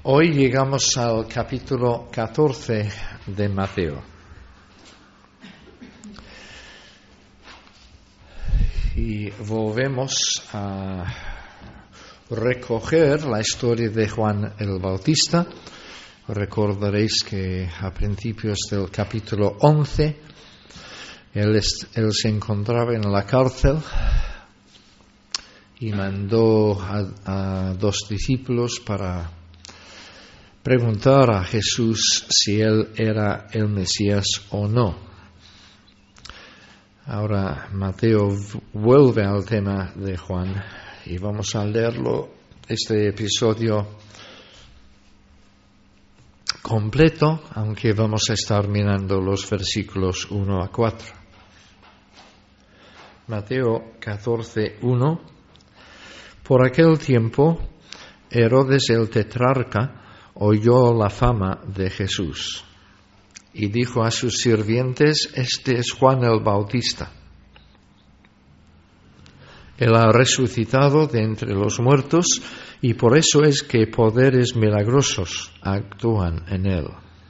Hoy llegamos al capítulo 14 de Mateo. Y volvemos a recoger la historia de Juan el Bautista. Recordaréis que a principios del capítulo 11 él se encontraba en la cárcel y mandó a dos discípulos para preguntar a Jesús si él era el Mesías o no. Ahora Mateo vuelve al tema de Juan y vamos a leerlo, este episodio completo, aunque vamos a estar mirando los versículos 1 a 4. Mateo 14:1. Por aquel tiempo, Herodes el tetrarca oyó la fama de Jesús y dijo a sus sirvientes: este es Juan el Bautista. Él ha resucitado de entre los muertos y por eso es que poderes milagrosos actúan en él.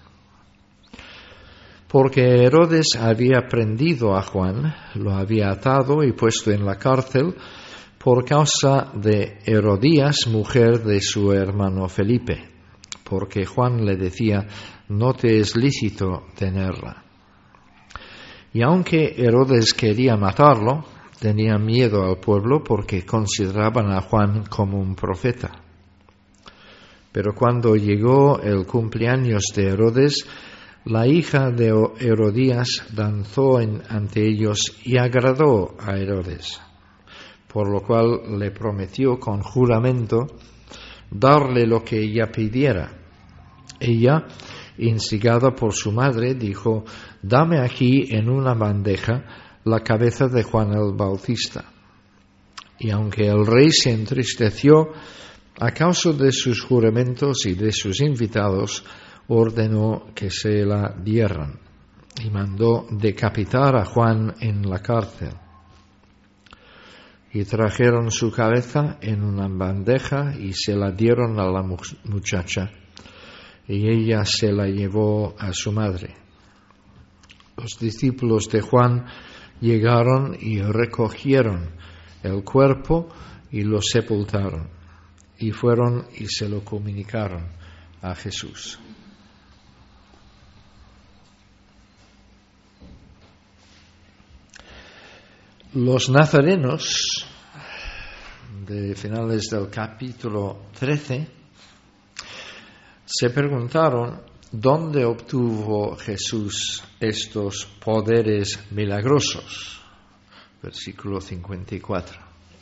Porque Herodes había prendido a Juan, lo había atado y puesto en la cárcel por causa de Herodías, mujer de su hermano Felipe, porque Juan le decía: no te es lícito tenerla. Y aunque Herodes quería matarlo, tenía miedo al pueblo porque consideraban a Juan como un profeta. Pero cuando llegó el cumpleaños de Herodes, la hija de Herodías danzó ante ellos y agradó a Herodes, por lo cual le prometió con juramento darle lo que ella pidiera. Ella, instigada por su madre, dijo: dame aquí en una bandeja la cabeza de Juan el Bautista. Y aunque el rey se entristeció a causa de sus juramentos y de sus invitados, ordenó que se la dieran y mandó decapitar a Juan en la cárcel. Y trajeron su cabeza en una bandeja y se la dieron a la muchacha, y ella se la llevó a su madre. Los discípulos de Juan llegaron y recogieron el cuerpo y lo sepultaron, y fueron y se lo comunicaron a Jesús. Los nazarenos, de finales del capítulo 13, se preguntaron dónde obtuvo Jesús estos poderes milagrosos. Versículo 54.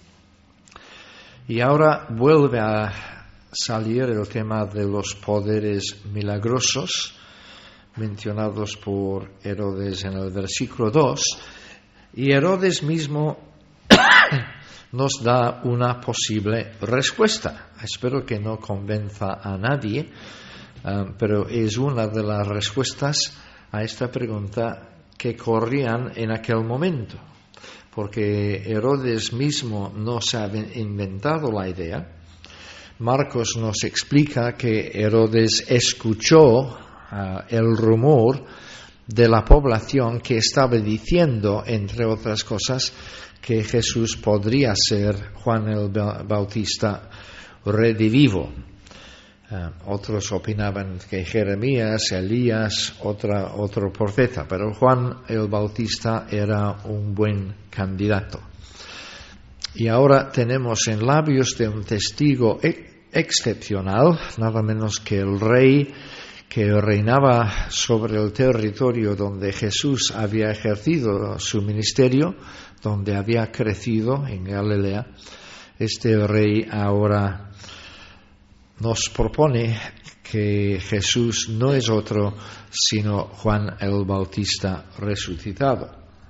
Y ahora vuelve a salir el tema de los poderes milagrosos mencionados por Herodes en el versículo 2. Y Herodes mismo nos da una posible respuesta. Espero que no convenza a nadie, pero es una de las respuestas a esta pregunta que corrían en aquel momento. Porque Herodes mismo no se ha inventado la idea. Marcos nos explica que Herodes escuchó el rumor de la población que estaba diciendo, entre otras cosas, que Jesús podría ser Juan el Bautista redivivo. Otros opinaban que Jeremías, Elías, otro profeta, pero Juan el Bautista era un buen candidato. Y ahora tenemos en labios de un testigo excepcional, nada menos que el rey que reinaba sobre el territorio donde Jesús había ejercido su ministerio, donde había crecido en Galilea. Este rey ahora nos propone que Jesús no es otro sino Juan el Bautista resucitado.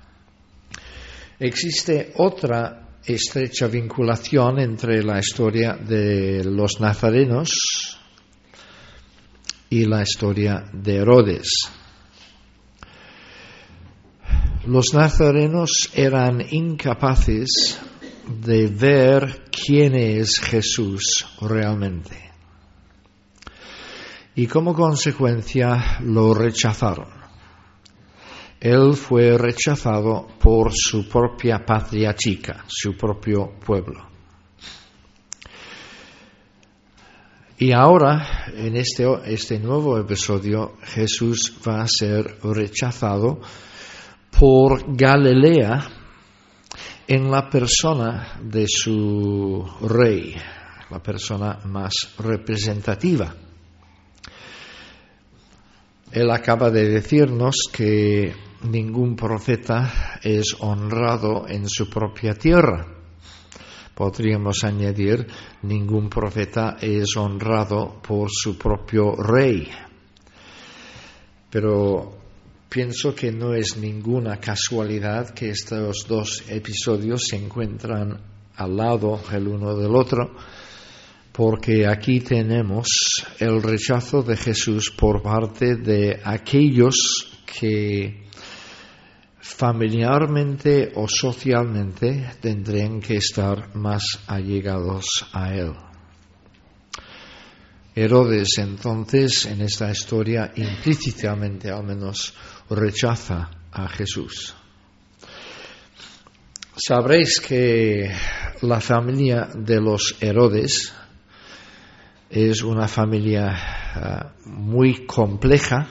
Existe otra estrecha vinculación entre la historia de los nazarenos y la historia de Herodes. Los nazarenos eran incapaces de ver quién es Jesús realmente. y como consecuencia lo rechazaron. Él fue rechazado por su propia patria chica, su propio pueblo. Y ahora, en este nuevo episodio, Jesús va a ser rechazado por Galilea en la persona de su rey, la persona más representativa. Él acaba de decirnos que ningún profeta es honrado en su propia tierra. Podríamos añadir, ningún profeta es honrado por su propio rey. Pero pienso que no es ninguna casualidad que estos dos episodios se encuentran al lado el uno del otro, porque aquí tenemos el rechazo de Jesús por parte de aquellos que familiarmente o socialmente tendrían que estar más allegados a él. Herodes, entonces, en esta historia, implícitamente al menos, rechaza a Jesús. Sabréis que la familia de los Herodes es una familia muy compleja,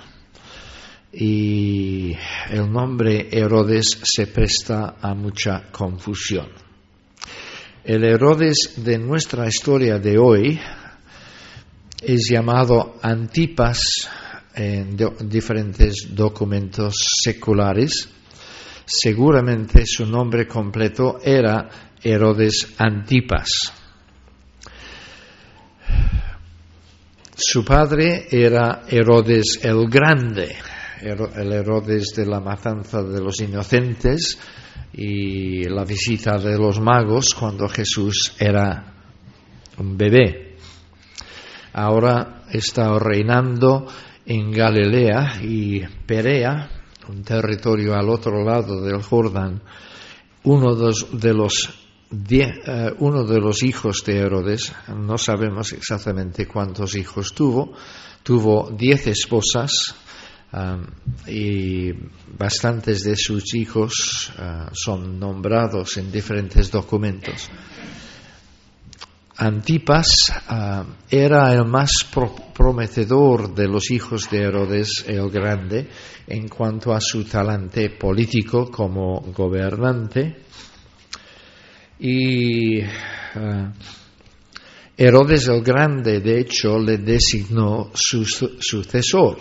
y el nombre Herodes se presta a mucha confusión. El Herodes de nuestra historia de hoy es llamado Antipas en diferentes documentos seculares. Seguramente su nombre completo era Herodes Antipas. Su padre era Herodes el Grande, el Herodes de la matanza de los inocentes y la visita de los magos cuando Jesús era un bebé. Ahora está reinando en Galilea y Perea, un territorio al otro lado del Jordán. Uno de los hijos de Herodes, no sabemos exactamente cuántos hijos tuvo 10 esposas, y bastantes de sus hijos son nombrados en diferentes documentos. Antipas era el más prometedor de los hijos de Herodes el Grande en cuanto a su talante político como gobernante, y Herodes el Grande, de hecho, le designó su sucesor.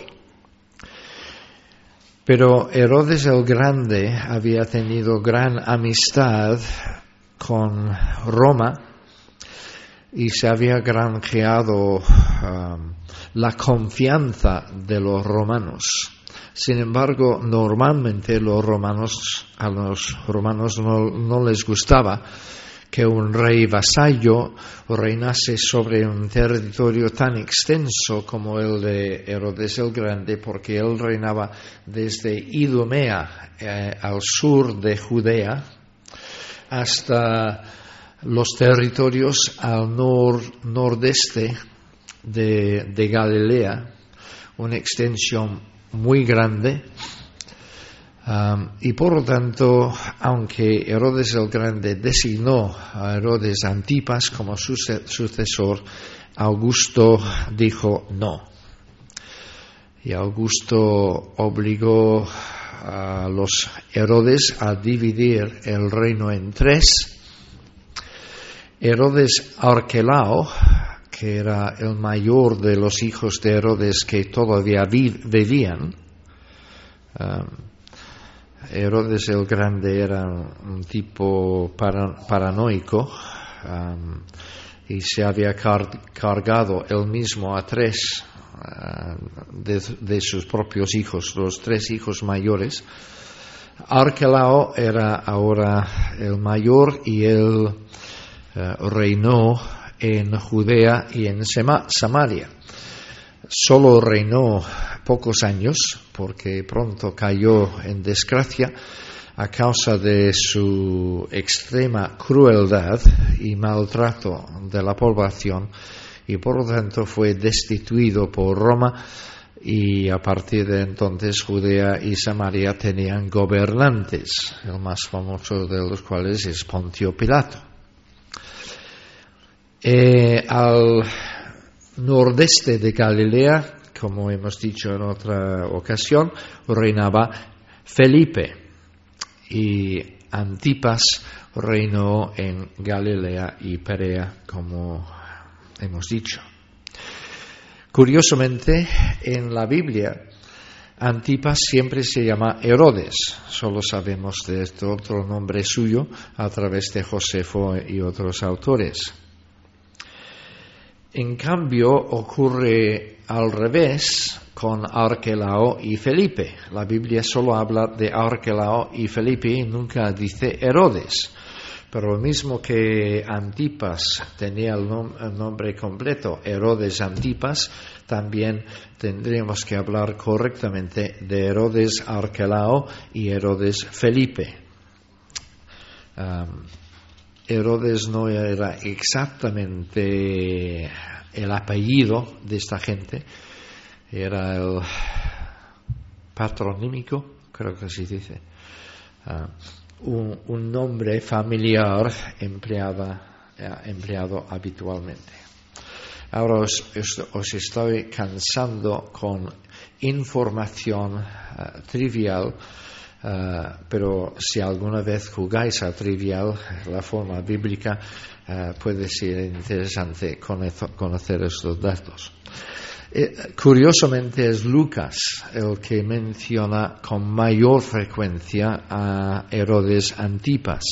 Pero Herodes el Grande había tenido gran amistad con Roma y se había granjeado la confianza de los romanos. Sin embargo, normalmente a los romanos no les gustaba que un rey vasallo reinase sobre un territorio tan extenso como el de Herodes el Grande, porque él reinaba desde Idumea al sur de Judea hasta los territorios al nordeste de Galilea, una extensión muy grande. Y por lo tanto, aunque Herodes el Grande designó a Herodes Antipas como su sucesor, Augusto dijo no. Y Augusto obligó a los Herodes a dividir el reino en 3. Herodes Arquelao, que era el mayor de los hijos de Herodes que todavía vivían. Herodes el Grande era un tipo paranoico y se había cargado él mismo a 3 de sus propios hijos, los 3 hijos mayores. Arquelao era ahora el mayor y él reinó en Judea y en Samaria. Solo reinó pocos años porque pronto cayó en desgracia a causa de su extrema crueldad y maltrato de la población y por lo tanto fue destituido por Roma, y a partir de entonces Judea y Samaria tenían gobernantes, el más famoso de los cuales es Poncio Pilato. Al nordeste de Galilea, como hemos dicho en otra ocasión, reinaba Felipe, y Antipas reinó en Galilea y Perea, como hemos dicho. Curiosamente, en la Biblia, Antipas siempre se llama Herodes. Solo sabemos de este otro nombre suyo a través de Josefo y otros autores. En cambio, ocurre al revés con Arquelao y Felipe. La Biblia solo habla de Arquelao y Felipe y nunca dice Herodes. Pero lo mismo que Antipas tenía el nombre completo, Herodes Antipas, también tendríamos que hablar correctamente de Herodes Arquelao y Herodes Felipe. Herodes no era exactamente el apellido de esta gente, era el patronímico, creo que así dice. Un nombre familiar empleado habitualmente. Ahora os estoy cansando con información trivial, pero si alguna vez jugáis a trivial, la forma bíblica, puede ser interesante conocer estos datos. Curiosamente es Lucas el que menciona con mayor frecuencia a Herodes Antipas,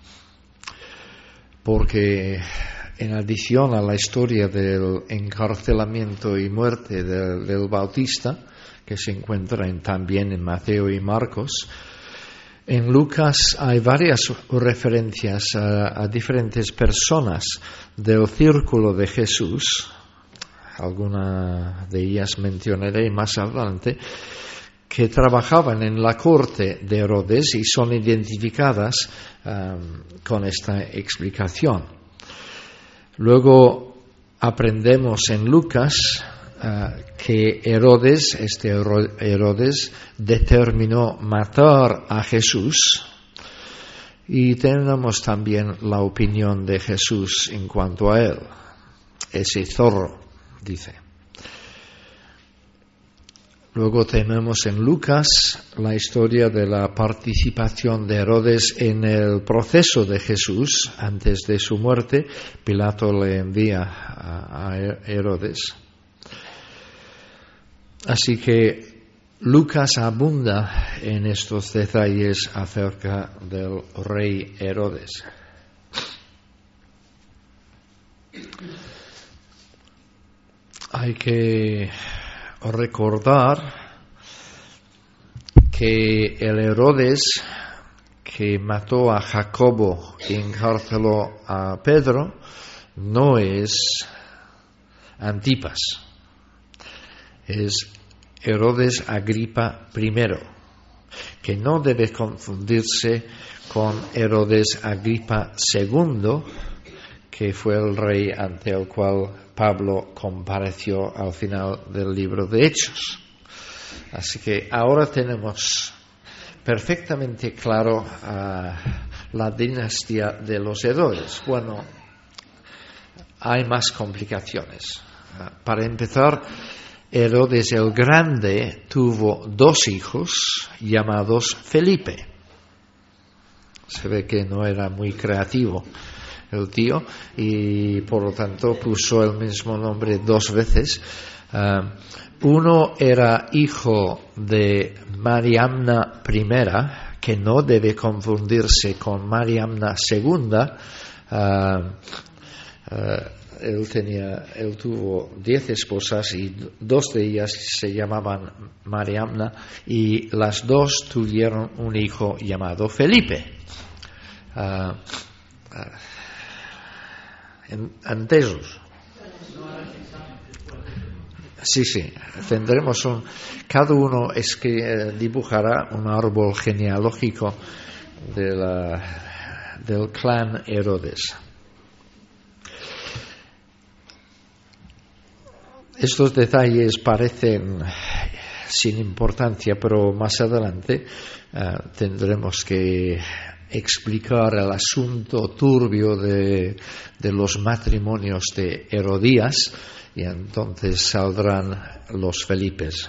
porque en adición a la historia del encarcelamiento y muerte del Bautista, que se encuentra también en Mateo y Marcos, en Lucas hay varias referencias a diferentes personas del círculo de Jesús. Algunas de ellas mencionaré más adelante, que trabajaban en la corte de Herodes y son identificadas con esta explicación. Luego aprendemos en Lucas que Herodes determinó matar a Jesús, y tenemos también la opinión de Jesús en cuanto a él. Ese zorro, dice. Luego tenemos en Lucas la historia de la participación de Herodes en el proceso de Jesús antes de su muerte. Pilato le envía a Herodes. Así que Lucas abunda en estos detalles acerca del rey Herodes. Hay que recordar que el Herodes que mató a Jacobo y encarceló a Pedro no es Antipas, es Herodes Agripa I, que no debe confundirse con Herodes Agripa II, que fue el rey ante el cual Pablo compareció al final del libro de Hechos. Así que ahora tenemos perfectamente claro la dinastía de los Herodes. Bueno, hay más complicaciones. Para empezar, Herodes el Grande tuvo dos hijos llamados Felipe. Se ve que no era muy creativo el tío, y por lo tanto puso el mismo nombre dos veces. Uno era hijo de Mariamna I, que no debe confundirse con Mariamna II. Él tuvo 10 esposas y 2 de ellas se llamaban Mariamna, y las 2 tuvieron un hijo llamado Felipe. ¿Entesos? Sí, tendremos cada uno dibujará un árbol genealógico del clan Herodes. Estos detalles parecen sin importancia, pero más adelante tendremos que explicar el asunto turbio de los matrimonios de Herodías, y entonces saldrán los Felipes.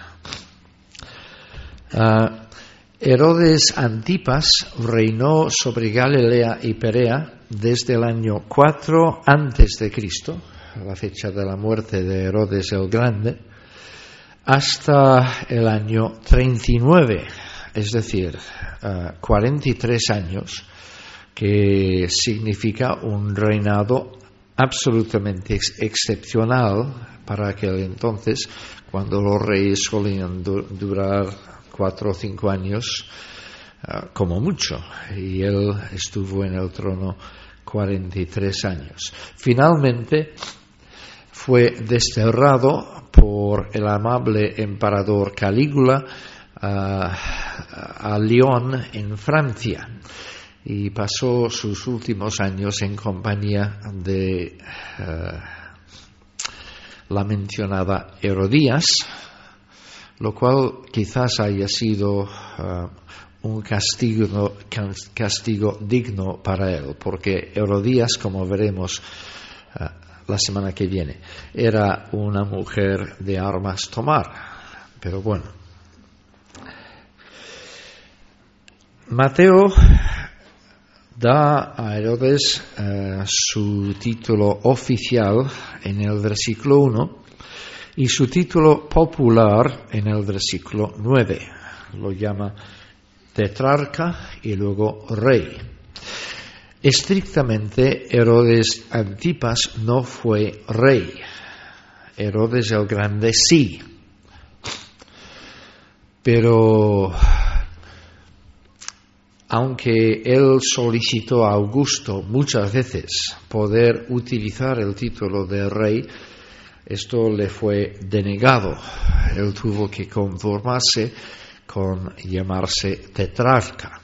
Herodes Antipas reinó sobre Galilea y Perea desde el año 4 a.C., la fecha de la muerte de Herodes el Grande, hasta el año 39, es decir, 43 años, que significa un reinado absolutamente excepcional para aquel entonces, cuando los reyes solían durar 4 o 5 años como mucho, y él estuvo en el trono 43 años. Finalmente fue desterrado por el amable emperador Calígula a Lyon, en Francia, y pasó sus últimos años en compañía de la mencionada Herodías, lo cual quizás haya sido un castigo digno para él, porque Herodías, como veremos la semana que viene, era una mujer de armas tomar. Pero bueno, Mateo da a Herodes su título oficial en el versículo 1 y su título popular en el versículo 9. Lo llama tetrarca y luego rey. Estrictamente, Herodes Antipas no fue rey. Herodes el Grande sí. Pero aunque él solicitó a Augusto muchas veces poder utilizar el título de rey, esto le fue denegado. Él tuvo que conformarse con llamarse tetrarca.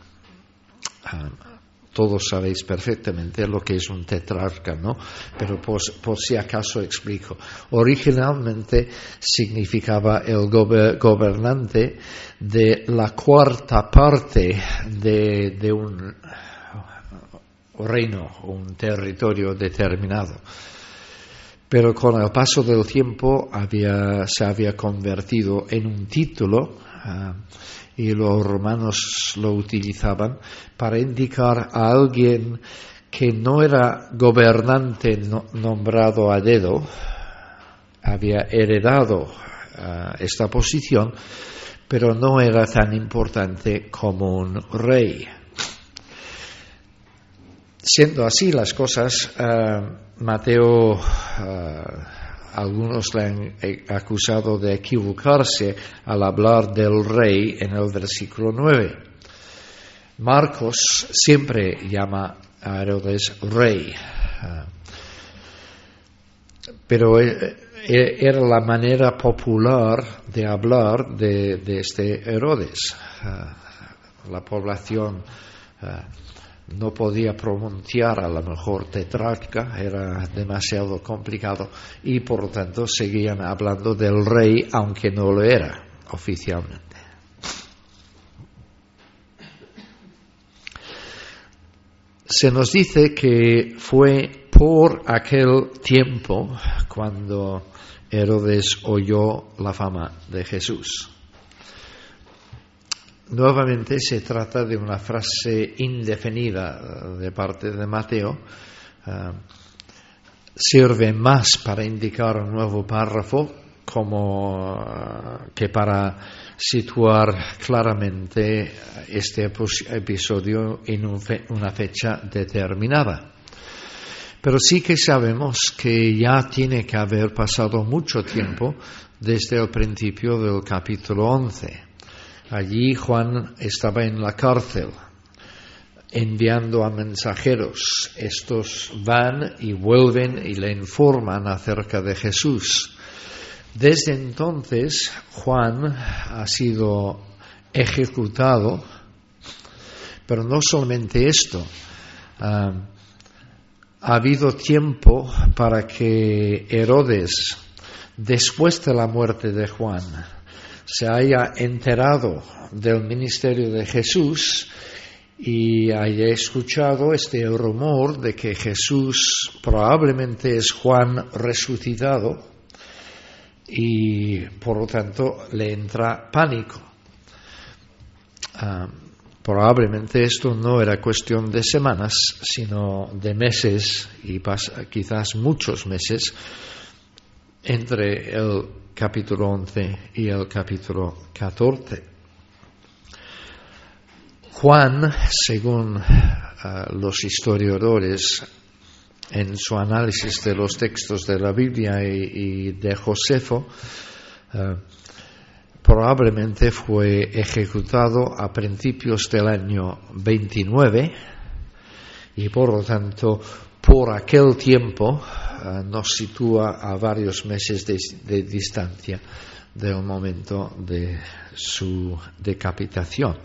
Todos sabéis perfectamente lo que es un tetrarca, ¿no? Pero por si acaso explico. Originalmente significaba el gobernante de la cuarta parte de un reino, un territorio determinado. Pero con el paso del tiempo se había convertido en un título, y los romanos lo utilizaban para indicar a alguien que no era gobernante nombrado a dedo, había heredado esta posición, pero no era tan importante como un rey. Siendo así las cosas, Mateo, algunos le han acusado de equivocarse al hablar del rey en el versículo 9. Marcos siempre llama a Herodes rey, pero era la manera popular de hablar de este Herodes. La población no podía pronunciar a lo mejor tetrarca, era demasiado complicado, y por lo tanto seguían hablando del rey aunque no lo era oficialmente. Se nos dice que fue por aquel tiempo cuando Herodes oyó la fama de Jesús. Nuevamente se trata de una frase indefinida de parte de Mateo. Sirve más para indicar un nuevo párrafo que para situar claramente este episodio en una fecha determinada. Pero sí que sabemos que ya tiene que haber pasado mucho tiempo desde el principio del capítulo 11. Allí Juan estaba en la cárcel, enviando a mensajeros. Estos van y vuelven y le informan acerca de Jesús. Desde entonces, Juan ha sido ejecutado, pero no solamente esto. Ha habido tiempo para que Herodes después de la muerte de Juan, se haya enterado del ministerio de Jesús y haya escuchado este rumor de que Jesús probablemente es Juan resucitado, y por lo tanto le entra pánico. Probablemente esto no era cuestión de semanas, sino de meses, y quizás muchos meses, entre el capítulo 11 y el capítulo 14. Juan, según los historiadores, en su análisis de los textos de la Biblia y de Josefo, probablemente fue ejecutado a principios del año 29 y por lo tanto por aquel tiempo nos sitúa a varios meses de distancia del momento de su decapitación.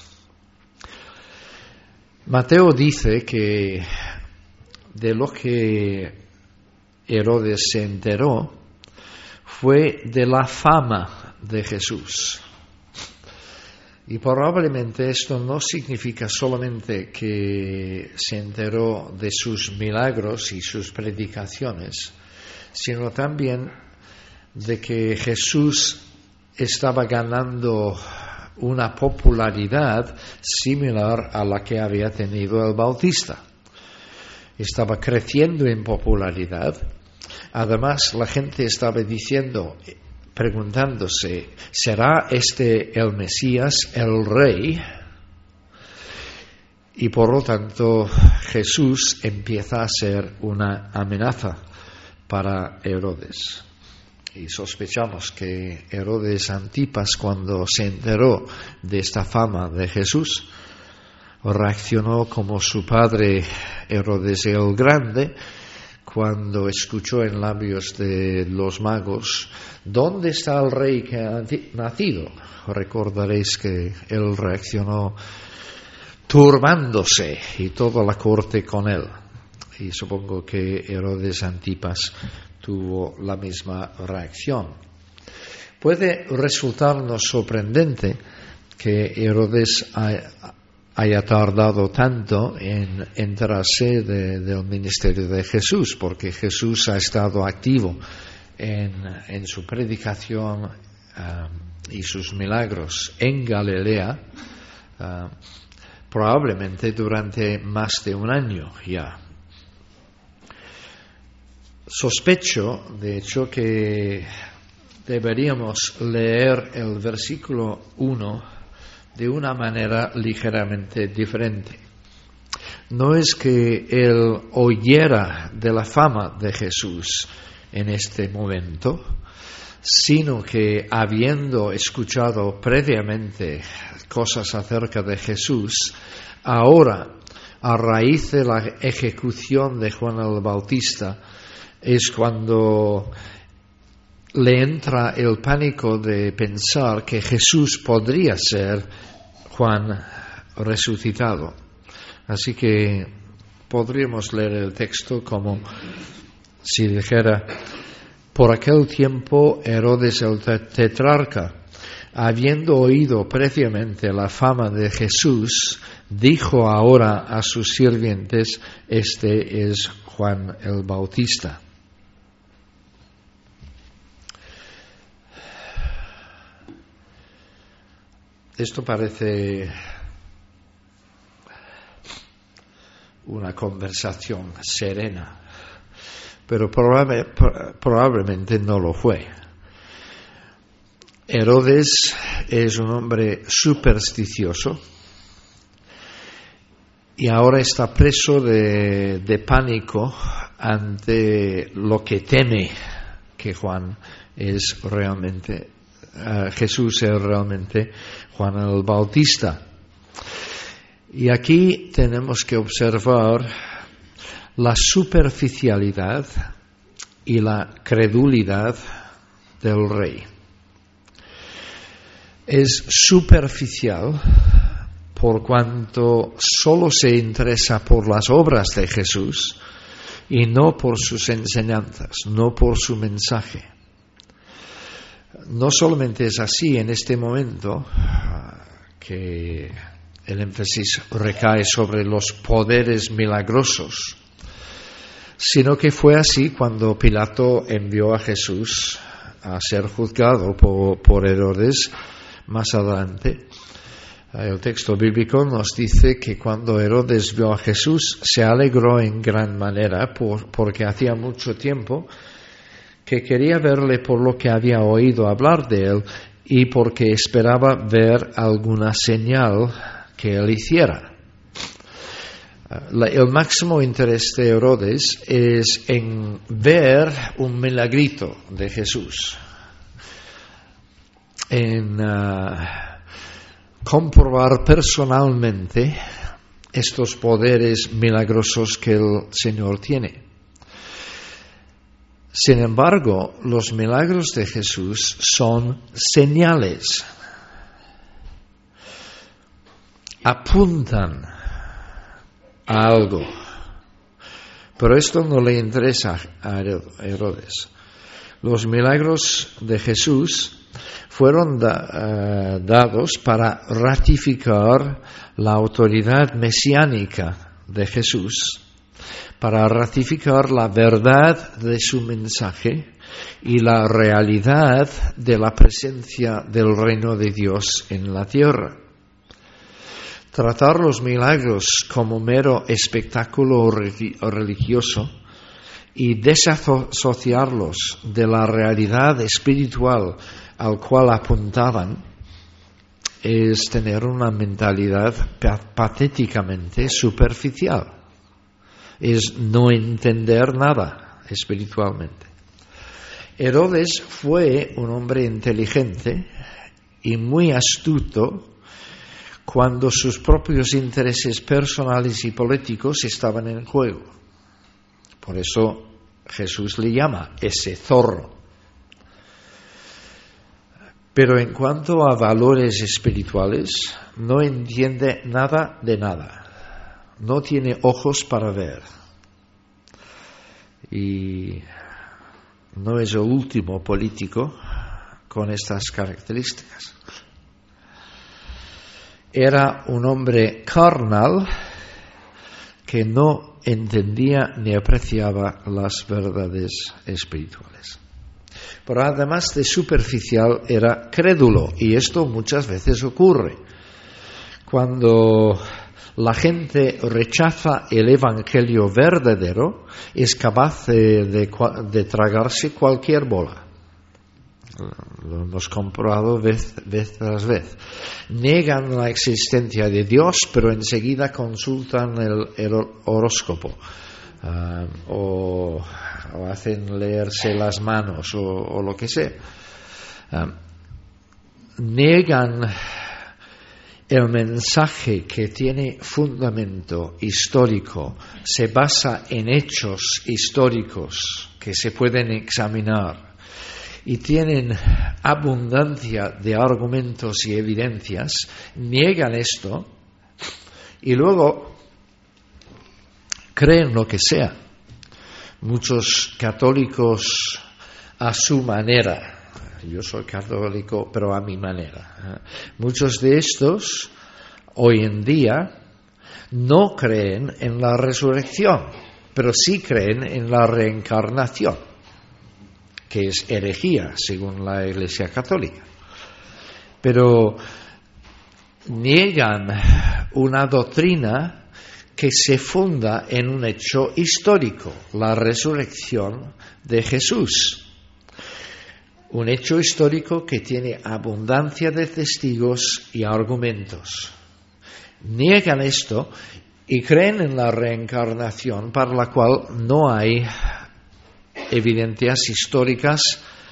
Mateo dice que de lo que Herodes se enteró fue de la fama de Jesús. Y probablemente esto no significa solamente que se enteró de sus milagros y sus predicaciones, sino también de que Jesús estaba ganando una popularidad similar a la que había tenido el Bautista. Estaba creciendo en popularidad. Además, la gente estaba preguntándose, ¿será este el Mesías, el Rey? Y por lo tanto, Jesús empieza a ser una amenaza para Herodes. Y sospechamos que Herodes Antipas, cuando se enteró de esta fama de Jesús, reaccionó como su padre Herodes el Grande, cuando escuchó en labios de los magos, ¿dónde está el rey que ha nacido? Recordaréis que él reaccionó turbándose y toda la corte con él. Y supongo que Herodes Antipas tuvo la misma reacción. Puede resultarnos sorprendente que Herodes haya tardado tanto en enterarse del ministerio de Jesús, porque Jesús ha estado activo en su predicación y sus milagros en Galilea, probablemente durante más de un año ya. Sospecho, de hecho, que deberíamos leer el versículo 1 de una manera ligeramente diferente. No es que él oyera de la fama de Jesús en este momento, sino que habiendo escuchado previamente cosas acerca de Jesús, ahora, a raíz de la ejecución de Juan el Bautista, es cuando le entra el pánico de pensar que Jesús podría ser Juan resucitado. Así que podríamos leer el texto como si dijera: por aquel tiempo Herodes el tetrarca, habiendo oído previamente la fama de Jesús, dijo ahora a sus sirvientes: este es Juan el Bautista. Esto parece una conversación serena, pero probablemente no lo fue. Herodes es un hombre supersticioso y ahora está preso de pánico ante lo que teme que Jesús es realmente Juan el Bautista. Y aquí tenemos que observar la superficialidad y la credulidad del rey. Es superficial por cuanto solo se interesa por las obras de Jesús y no por sus enseñanzas, no por su mensaje. no solamente es así en este momento, que el énfasis recae sobre los poderes milagrosos, sino que fue así cuando Pilato envió a Jesús a ser juzgado por Herodes más adelante. El texto bíblico nos dice que cuando Herodes vio a Jesús se alegró en gran manera porque hacía mucho tiempo que quería verle por lo que había oído hablar de él y porque esperaba ver alguna señal que él hiciera. El máximo interés de Herodes es en ver un milagrito de Jesús, en comprobar personalmente estos poderes milagrosos que el Señor tiene. Sin embargo, los milagros de Jesús son señales, apuntan a algo, pero esto no le interesa a Herodes. Los milagros de Jesús fueron dados para ratificar la autoridad mesiánica de Jesús, para ratificar la verdad de su mensaje y la realidad de la presencia del reino de Dios en la tierra. Tratar los milagros como mero espectáculo religioso y desasociarlos de la realidad espiritual al cual apuntaban es tener una mentalidad patéticamente superficial. Es no entender nada espiritualmente. Herodes fue un hombre inteligente y muy astuto cuando sus propios intereses personales y políticos estaban en juego. Por eso Jesús le llama ese zorro. Pero en cuanto a valores espirituales, no entiende nada de nada. No tiene ojos para ver. Y no es el último político con estas características. Era un hombre carnal que no entendía ni apreciaba las verdades espirituales. Pero además de superficial, era crédulo, y esto muchas veces ocurre. Cuando la gente rechaza el evangelio verdadero, es capaz de tragarse cualquier bola. Lo hemos comprobado vez tras vez. Niegan la existencia de Dios, pero enseguida consultan el horóscopo. O hacen leerse las manos o lo que sea. Niegan el mensaje que tiene fundamento histórico, se basa en hechos históricos que se pueden examinar y tienen abundancia de argumentos y evidencias, niegan esto y luego creen lo que sea. Muchos católicos a su manera, yo soy católico pero a mi manera, muchos de estos hoy en día no creen en la resurrección, pero sí creen en la reencarnación, que es herejía según la Iglesia Católica. Pero niegan una doctrina que se funda en un hecho histórico, la resurrección de Jesús. Un hecho histórico que tiene abundancia de testigos y argumentos. Niegan esto y creen en la reencarnación, para la cual no hay evidencias históricas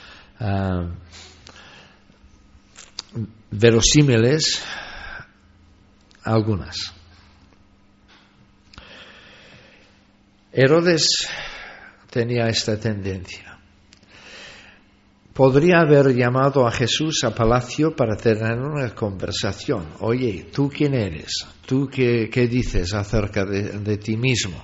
verosímiles algunas. Herodes tenía esta tendencia. Podría haber llamado a Jesús a palacio para tener una conversación. Oye, ¿tú quién eres? ¿Tú qué dices acerca de ti mismo?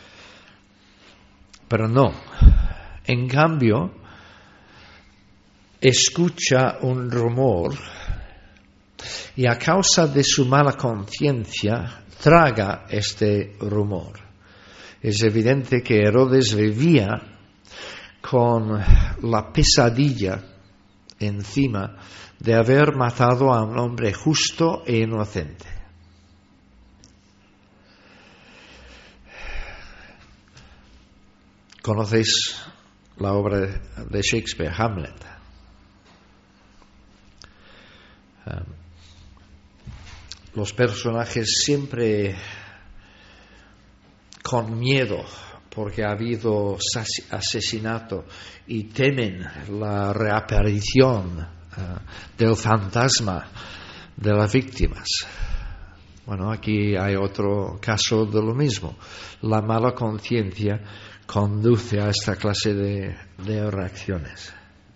Pero no. En cambio, escucha un rumor y a causa de su mala conciencia traga este rumor. Es evidente que Herodes vivía con la pesadilla encima de haber matado a un hombre justo e inocente. ¿Conocéis la obra de Shakespeare, Hamlet? Los personajes siempre con miedo porque ha habido asesinato y temen la reaparición del fantasma de las víctimas. Bueno, aquí hay otro caso de lo mismo. La mala conciencia conduce a esta clase de reacciones.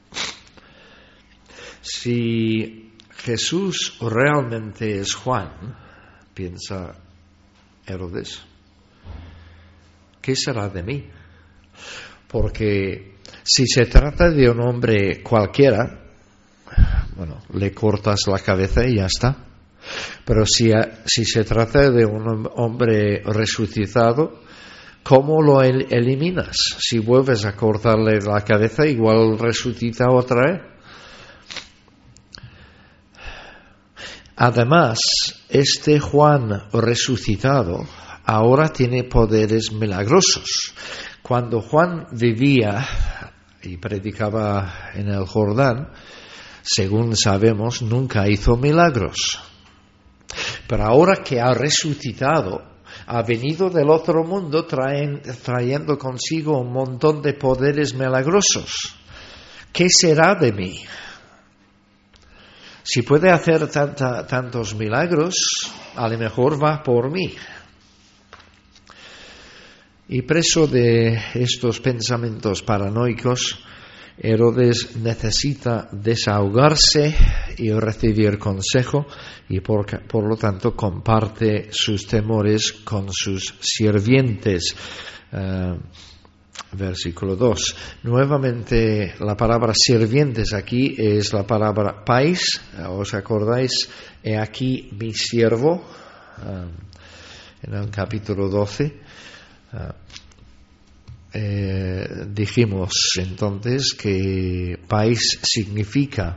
Si Jesús realmente es Juan, piensa Herodes, ¿qué será de mí? Porque si se trata de un hombre cualquiera, bueno, le cortas la cabeza y ya está. Pero si se trata de un hombre resucitado, ¿cómo lo eliminas? Si vuelves a cortarle la cabeza, igual resucita otra vez. Además, este Juan resucitado ahora tiene poderes milagrosos. Cuando Juan vivía y predicaba en el Jordán, según sabemos, nunca hizo milagros. Pero ahora que ha resucitado, ha venido del otro mundo trayendo consigo un montón de poderes milagrosos. ¿Qué será de mí? Si puede hacer tantos milagros, a lo mejor va por mí. Y preso de estos pensamientos paranoicos, Herodes necesita desahogarse y recibir consejo y por lo tanto comparte sus temores con sus sirvientes. Versículo 2. Nuevamente la palabra sirvientes aquí es la palabra pais. ¿Os acordáis? He aquí mi siervo, en el capítulo 12. Dijimos entonces que pais significa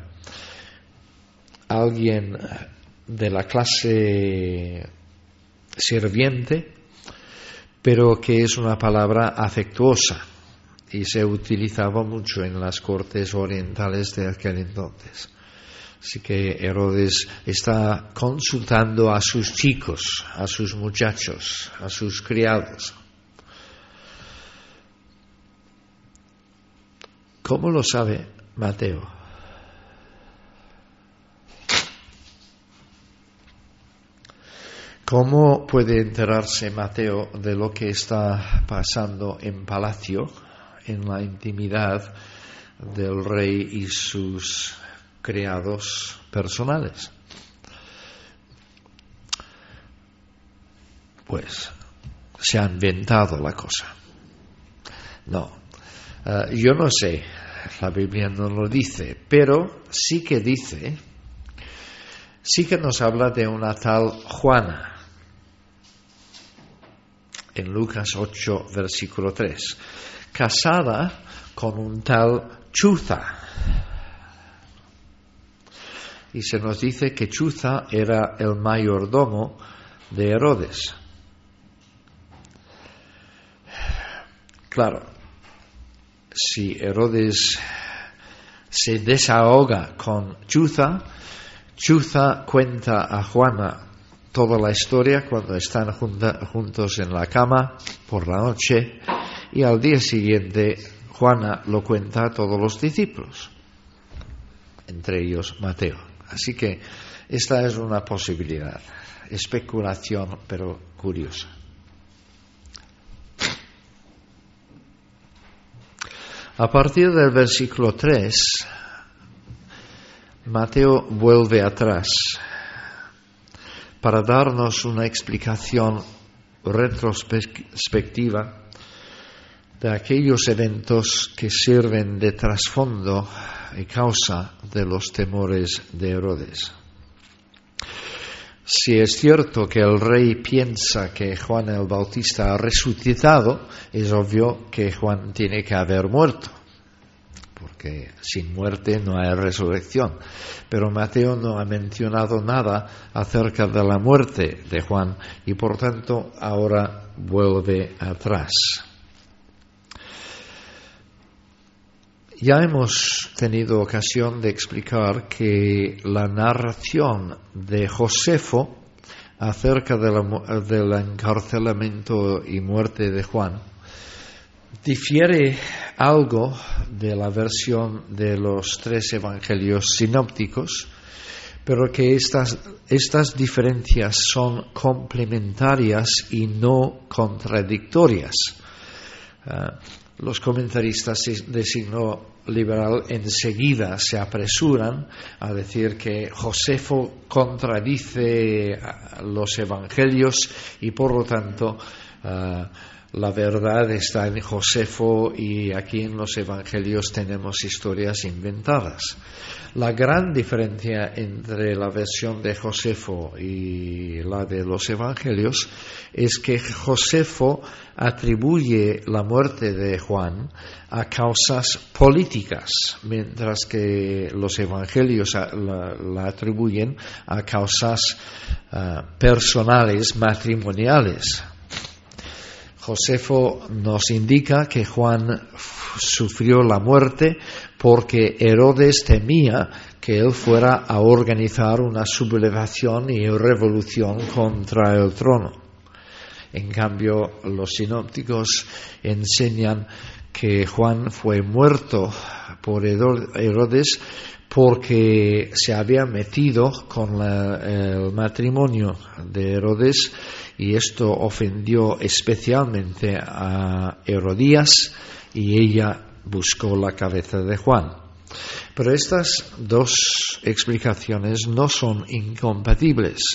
alguien de la clase sirviente, pero que es una palabra afectuosa y se utilizaba mucho en las cortes orientales de aquel entonces. Así que Herodes está consultando a sus chicos, a sus muchachos, a sus criados. ¿Cómo lo sabe Mateo? ¿Cómo puede enterarse Mateo de lo que está pasando en palacio, en la intimidad del rey y sus criados personales? Pues se ha inventado la cosa. No. Yo no sé, la Biblia no lo dice, pero sí que dice, sí que nos habla de una tal Juana. En Lucas 8, versículo 3, casada con un tal Chuza. Y se nos dice que Chuza era el mayordomo de Herodes. Claro, si Herodes se desahoga con Chuza, Chuza cuenta a Juana toda la historia cuando están juntos en la cama por la noche, y al día siguiente Juana lo cuenta a todos los discípulos, entre ellos Mateo. Así que esta es una posibilidad, especulación pero curiosa. A partir del versículo 3, Mateo vuelve atrás para darnos una explicación retrospectiva de aquellos eventos que sirven de trasfondo y causa de los temores de Herodes. Si es cierto que el rey piensa que Juan el Bautista ha resucitado, es obvio que Juan tiene que haber muerto, porque sin muerte no hay resurrección. Pero Mateo no ha mencionado nada acerca de la muerte de Juan y por tanto ahora vuelve atrás. Ya hemos tenido ocasión de explicar que la narración de Josefo acerca del encarcelamiento y muerte de Juan difiere algo de la versión de los 3 evangelios sinópticos, pero que estas diferencias son complementarias y no contradictorias. Los comentaristas de signo liberal enseguida se apresuran a decir que Josefo contradice los evangelios y por lo tanto la verdad está en Josefo y aquí en los evangelios tenemos historias inventadas. La gran diferencia entre la versión de Josefo y la de los evangelios es que Josefo atribuye la muerte de Juan a causas políticas, mientras que los evangelios la atribuyen a causas personales, matrimoniales. Josefo nos indica que Juan sufrió la muerte porque Herodes temía que él fuera a organizar una sublevación y revolución contra el trono. En cambio, los sinópticos enseñan que Juan fue muerto por Herodes porque se había metido con el matrimonio de Herodes y esto ofendió especialmente a Herodías y ella buscó la cabeza de Juan. Pero estas dos explicaciones no son incompatibles.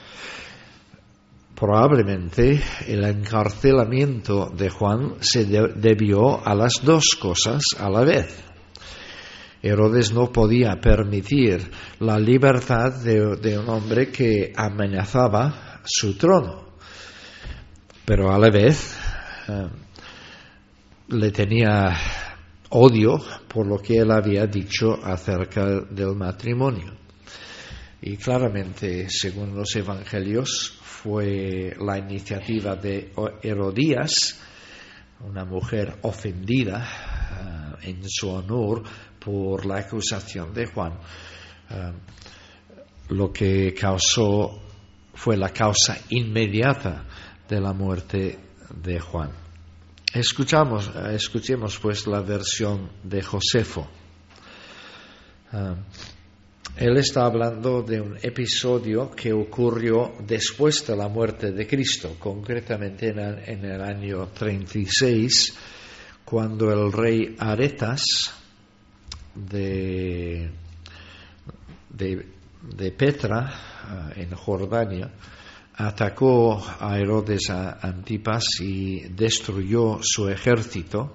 Probablemente el encarcelamiento de Juan se debió a las dos cosas a la vez. Herodes no podía permitir la libertad de un hombre que amenazaba su trono, pero a la vez le tenía odio por lo que él había dicho acerca del matrimonio. Y claramente, según los evangelios, fue la iniciativa de Herodías, una mujer ofendida en su honor por la acusación de Juan, lo que fue la causa inmediata de la muerte de Juan. Escuchemos pues la versión de Josefo. Él está hablando de un episodio que ocurrió después de la muerte de Cristo, concretamente en el año 36, cuando el rey Aretas de Petra, en Jordania, atacó a Herodes Antipas y destruyó su ejército,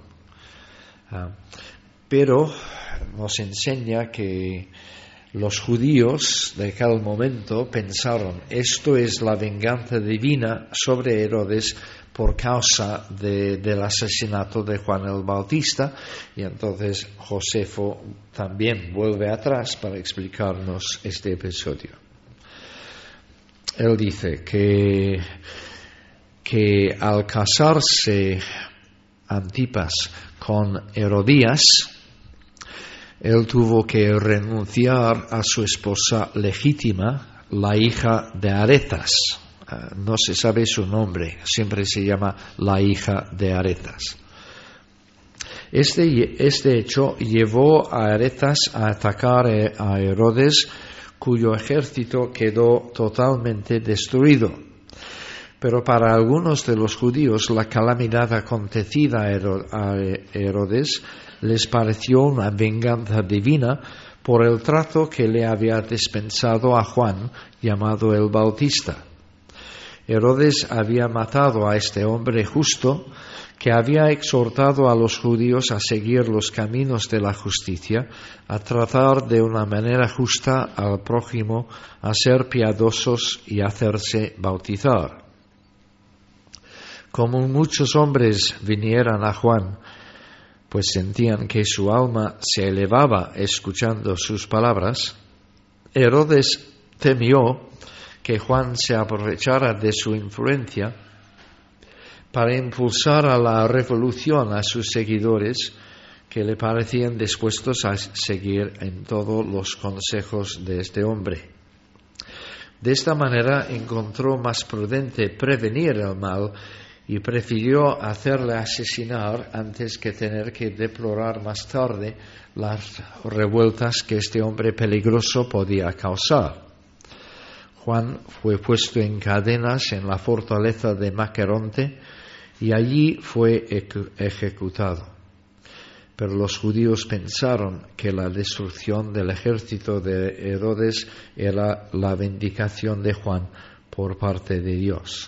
pero nos enseña que los judíos de aquel momento pensaron: esto es la venganza divina sobre Herodes por causa del asesinato de Juan el Bautista, y entonces Josefo también vuelve atrás para explicarnos este episodio. Él dice que al casarse Antipas con Herodías, él tuvo que renunciar a su esposa legítima, la hija de Aretas. No se sabe su nombre, siempre se llama la hija de Aretas. Este hecho llevó a Aretas a atacar a Herodes, cuyo ejército quedó totalmente destruido. Pero para algunos de los judíos la calamidad acontecida a Herodes les pareció una venganza divina por el trato que le había dispensado a Juan, llamado el Bautista. Herodes había matado a este hombre justo que había exhortado a los judíos a seguir los caminos de la justicia, a tratar de una manera justa al prójimo, a ser piadosos y a hacerse bautizar. Como muchos hombres vinieran a Juan, pues sentían que su alma se elevaba escuchando sus palabras, Herodes temió que Juan se aprovechara de su influencia para impulsar a la revolución a sus seguidores que le parecían dispuestos a seguir en todos los consejos de este hombre. De esta manera encontró más prudente prevenir el mal y prefirió hacerle asesinar antes que tener que deplorar más tarde las revueltas que este hombre peligroso podía causar. Juan fue puesto en cadenas en la fortaleza de Maqueronte y allí fue ejecutado. Pero los judíos pensaron que la destrucción del ejército de Herodes era la vindicación de Juan por parte de Dios.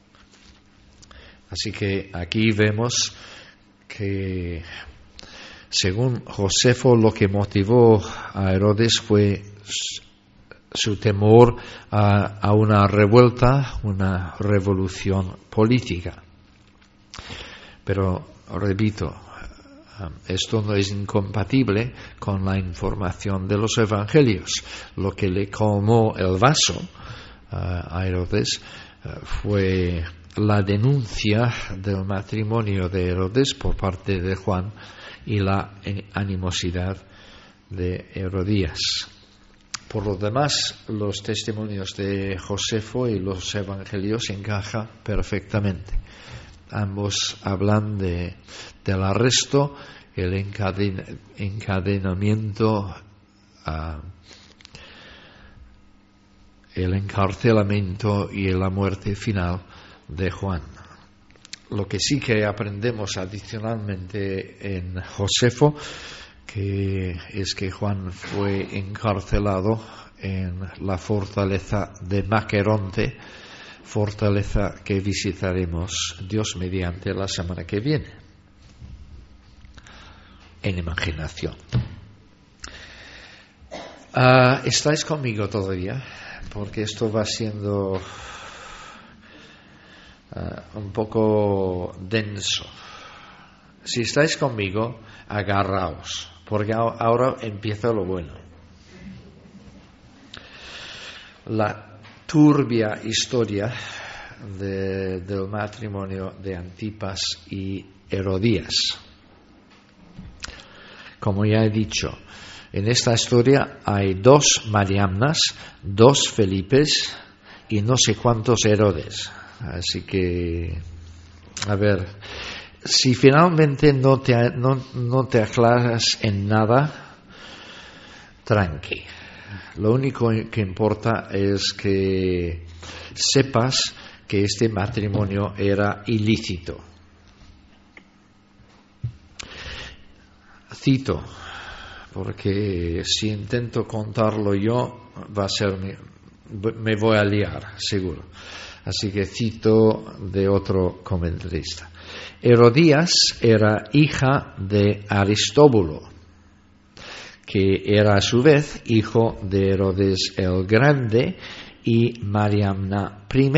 Así que aquí vemos que, según Josefo, lo que motivó a Herodes fue su temor a una revuelta, una revolución política. Pero, repito, esto no es incompatible con la información de los evangelios. Lo que le colmó el vaso a Herodes fue la denuncia del matrimonio de Herodes por parte de Juan y la animosidad de Herodías. Por lo demás, los testimonios de Josefo y los evangelios encajan perfectamente. Ambos hablan del arresto, el encadenamiento, el encarcelamiento y la muerte final de Juan. Lo que sí que aprendemos adicionalmente en Josefo es que Juan fue encarcelado en la fortaleza de Maqueronte, fortaleza que visitaremos, Dios mediante, la semana que viene, en imaginación. ¿Estáis conmigo todavía? Porque esto va siendo un poco denso. Si estáis conmigo, agarraos, porque ahora empieza lo bueno. La turbia historia del matrimonio de Antipas y Herodías. Como ya he dicho, en esta historia hay 2 Mariamnas, 2 Felipes y no sé cuántos Herodes. Así que, a ver, si finalmente no te aclaras en nada, tranqui. Lo único que importa es que sepas que este matrimonio era ilícito. Cito, porque si intento contarlo yo, me voy a liar, seguro. Así que cito de otro comentarista. Herodías era hija de Aristóbulo, que era a su vez hijo de Herodes el Grande y Mariamna I.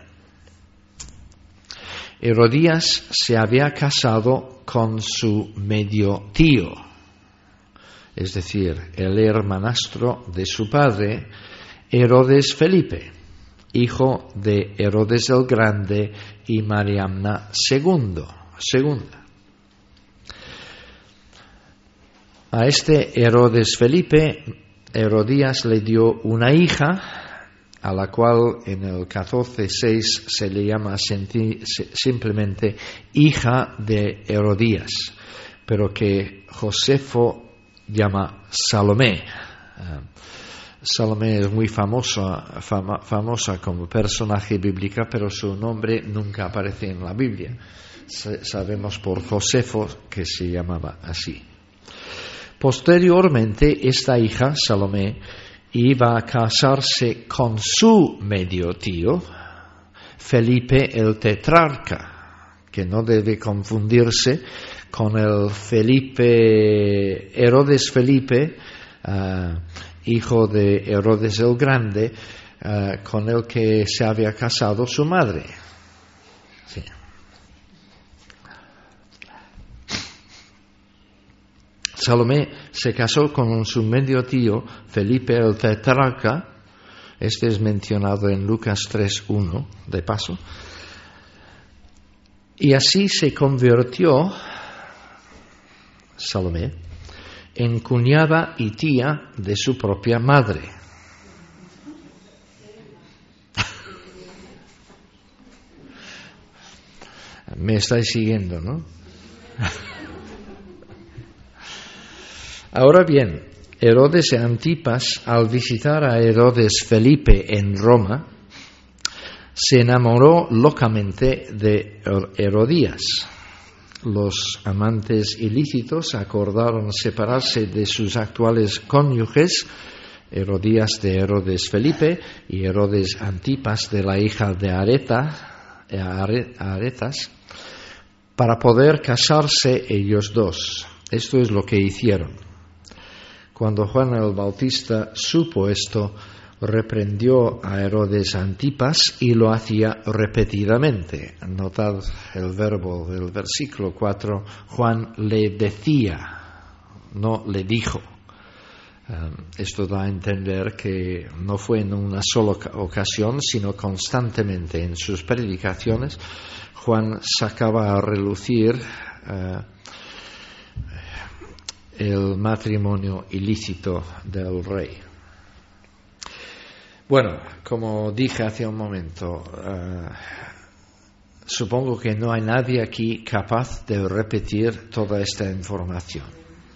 Herodías se había casado con su medio tío, es decir, el hermanastro de su padre, Herodes Felipe, hijo de Herodes el Grande y Mariamna segunda. A este Herodes Felipe, Herodías le dio una hija, a la cual en el 14:6 se le llama simplemente hija de Herodías, pero que Josefo llama Salomé. Salomé es muy famosa como personaje bíblica, pero su nombre nunca aparece en la Biblia. Sabemos por Josefo que se llamaba así. Posteriormente, esta hija, Salomé, iba a casarse con su medio tío, Felipe el tetrarca, que no debe confundirse con el Herodes Felipe, hijo de Herodes el Grande, con el que se había casado su madre. Sí. Salomé se casó con su medio tío, Felipe el tetrarca. Este es mencionado en Lucas 3:1, de paso. Y así se convirtió Salomé en cuñada y tía de su propia madre. Me estáis siguiendo, ¿no? Ahora bien, Herodes Antipas, al visitar a Herodes Felipe en Roma, se enamoró locamente de Herodías. Los amantes ilícitos acordaron separarse de sus actuales cónyuges, Herodías de Herodes Felipe y Herodes Antipas de la hija de Aretas, para poder casarse ellos dos. Esto es lo que hicieron. Cuando Juan el Bautista supo esto, reprendió a Herodes Antipas y lo hacía repetidamente. Notad el verbo del versículo 4, Juan le decía, no le dijo. Esto da a entender que no fue en una sola ocasión, sino constantemente en sus predicaciones. Juan sacaba a relucir el matrimonio ilícito del rey. Bueno, como dije hace un momento, supongo que no hay nadie aquí capaz de repetir toda esta información.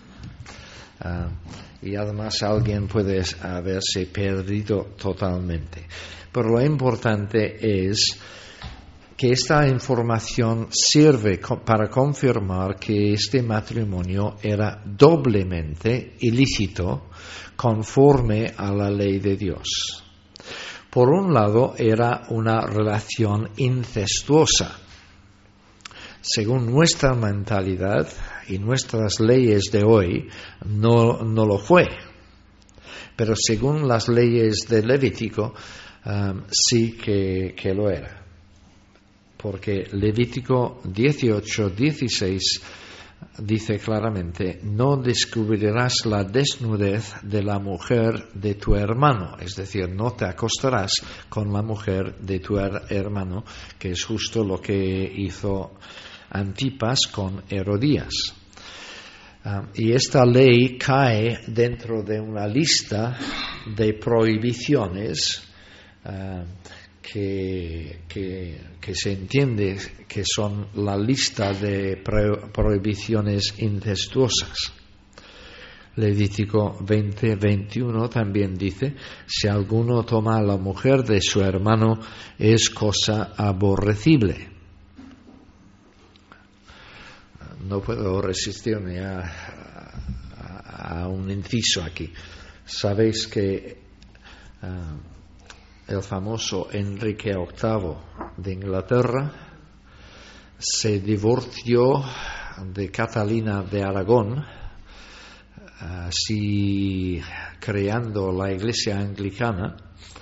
Y además alguien puede haberse perdido totalmente. Pero lo importante es que esta información sirve para confirmar que este matrimonio era doblemente ilícito conforme a la ley de Dios. Por un lado, era una relación incestuosa. Según nuestra mentalidad y nuestras leyes de hoy, no lo fue. Pero según las leyes de Levítico, sí que lo era. Porque Levítico 18:16 dice claramente, no descubrirás la desnudez de la mujer de tu hermano, es decir, no te acostarás con la mujer de tu hermano, que es justo lo que hizo Antipas con Herodías. Y esta ley cae dentro de una lista de prohibiciones que se entiende que son la lista de prohibiciones incestuosas. Levítico 20:21 también dice, si alguno toma a la mujer de su hermano es cosa aborrecible. No puedo resistirme a un inciso aquí. Sabéis que el famoso Enrique VIII de Inglaterra se divorció de Catalina de Aragón, así creando la Iglesia anglicana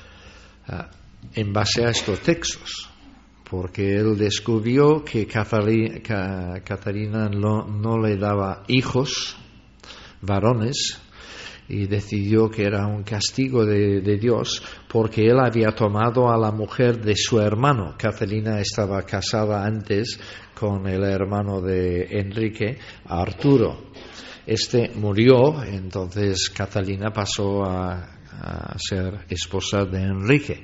en base a estos textos, porque él descubrió que Catalina no le daba hijos varones, y decidió que era un castigo de Dios porque él había tomado a la mujer de su hermano. Catalina estaba casada antes con el hermano de Enrique, Arturo. Este murió, entonces Catalina pasó a ser esposa de Enrique.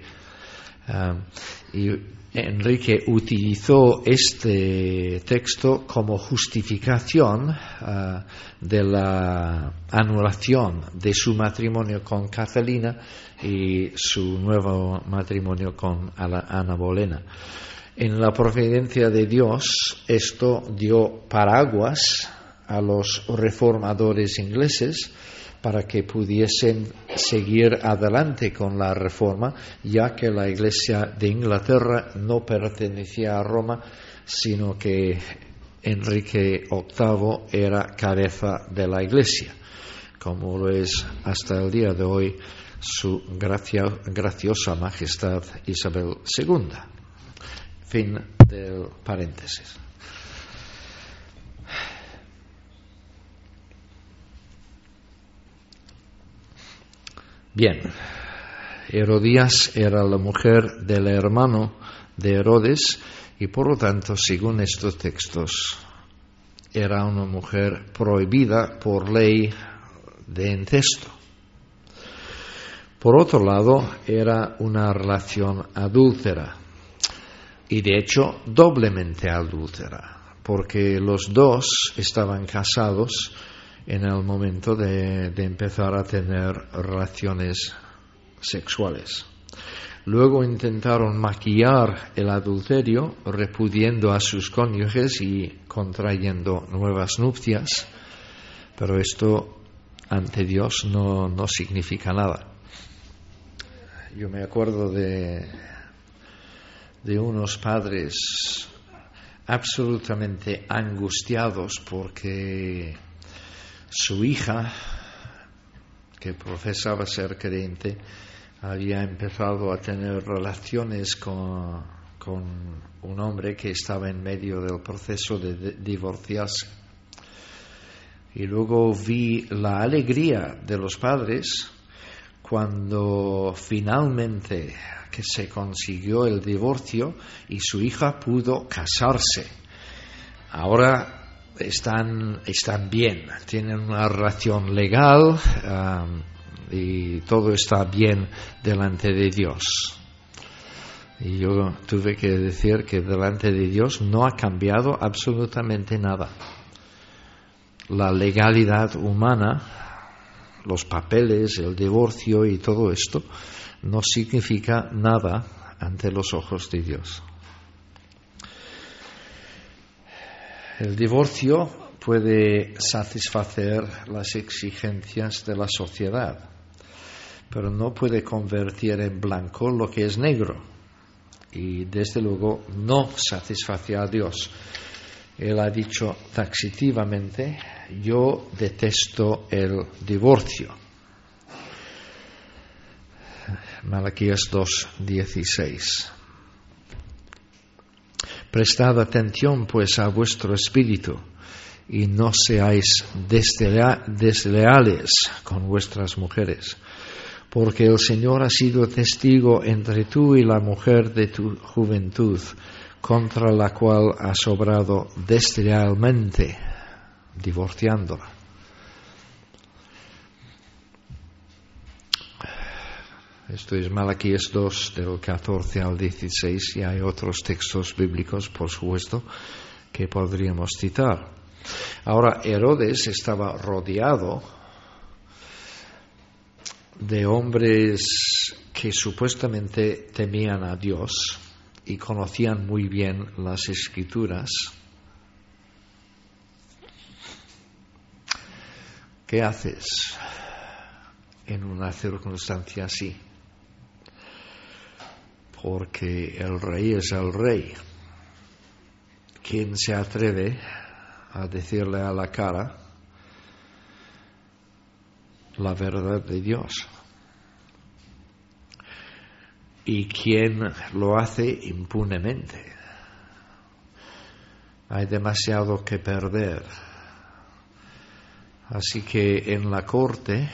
Y Enrique utilizó este texto como justificación de la anulación de su matrimonio con Catalina y su nuevo matrimonio con Ana Bolena. En la providencia de Dios, esto dio paraguas a los reformadores ingleses para que pudiesen seguir adelante con la reforma, ya que la Iglesia de Inglaterra no pertenecía a Roma, sino que Enrique VIII era cabeza de la Iglesia, como lo es hasta el día de hoy su graciosa Majestad Isabel II. Fin del paréntesis. Bien, Herodías era la mujer del hermano de Herodes y por lo tanto, según estos textos, era una mujer prohibida por ley de incesto. Por otro lado, era una relación adúltera y de hecho doblemente adúltera, porque los dos estaban casados en el momento de empezar a tener relaciones sexuales. Luego intentaron maquillar el adulterio, repudiando a sus cónyuges y contrayendo nuevas nupcias, pero esto ante Dios no significa nada. Yo me acuerdo de unos padres absolutamente angustiados porque su hija, que profesaba ser creyente, había empezado a tener relaciones con un hombre que estaba en medio del proceso de divorciarse. Y luego vi la alegría de los padres cuando finalmente que se consiguió el divorcio y su hija pudo casarse. Ahora están bien, tienen una relación legal y todo está bien delante de Dios. Y yo tuve que decir que delante de Dios no ha cambiado absolutamente nada. La legalidad humana, los papeles, el divorcio y todo esto no significa nada ante los ojos de Dios. El divorcio puede satisfacer las exigencias de la sociedad, pero no puede convertir en blanco lo que es negro. Y desde luego no satisface a Dios. Él ha dicho taxativamente: yo detesto el divorcio. Malaquías 2:16. Prestad atención pues a vuestro espíritu y no seáis desleales con vuestras mujeres, porque el Señor ha sido testigo entre tú y la mujer de tu juventud, contra la cual has obrado deslealmente, divorciándola. Esto es Malaquías 2, del 14 al 16, y hay otros textos bíblicos, por supuesto, que podríamos citar. Ahora, Herodes estaba rodeado de hombres que supuestamente temían a Dios y conocían muy bien las Escrituras. ¿Qué haces en una circunstancia así? Porque el rey es el rey. ¿Quién se atreve a decirle a la cara la verdad de Dios? ¿Y quién lo hace impunemente? Hay demasiado que perder. Así que en la corte,